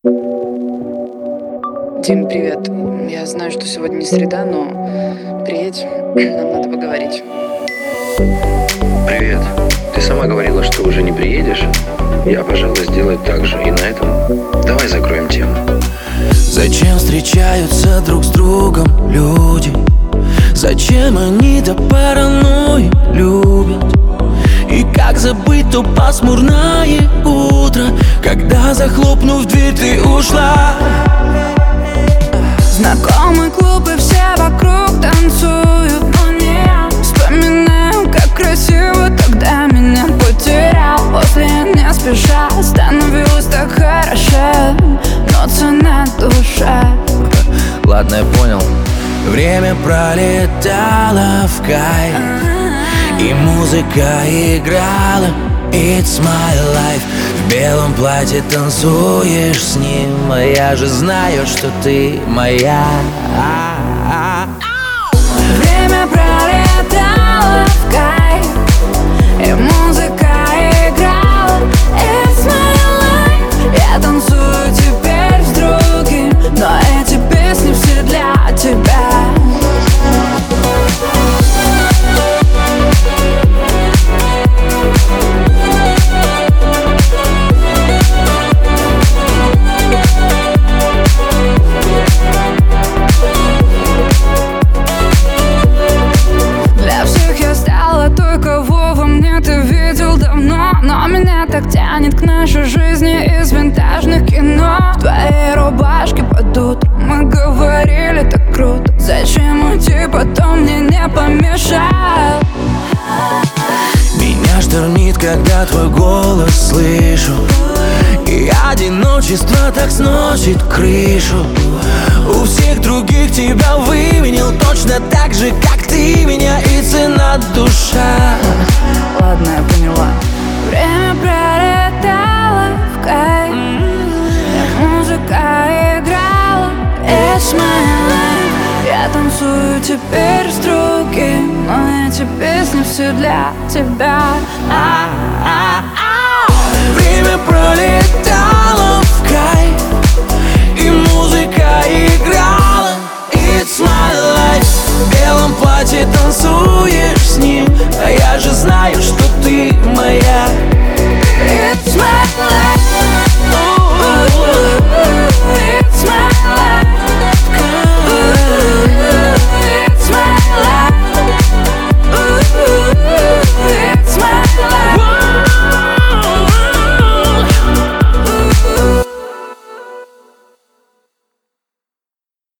Дим, привет. Я знаю, что сегодня не среда, но приедь, нам надо поговорить. Привет. Ты сама говорила, что уже не приедешь. Я, пожалуй, сделаю так же. И на этом давай закроем тему. Зачем встречаются друг с другом люди? Зачем они до паранойи любят? И как забыть то пасмурное утро, когда, захлопнув дверь, ты ушла? Знакомый клуб и все вокруг танцуют, но не я. Вспоминаю, как красиво тогда меня потерял. После не спеша становилось так хорошо, но цена душа. Ладно, я понял. Время пролетало в кайф, и музыка играла It's my life. В белом платье танцуешь с ним, а я же знаю, что ты моя. Время пролетало в кайф, и музыка играла It's my life. Я танцую теперь с другим, но эти песни все для тебя. Но меня так тянет к нашей жизни из винтажных кино. В твоей рубашке под утро мы говорили так круто. Зачем уйти, потом мне не помешал. Меня штормит, когда твой голос слышу, и одиночество так сносит крышу. У всех других тебя выменил точно так же, как ты меня, и цена душа. Ладно, я поняла. Время пролетало в кайф, и музыка играла It's my life. Я танцую теперь с другим, но эти песни все для тебя. Время пролетало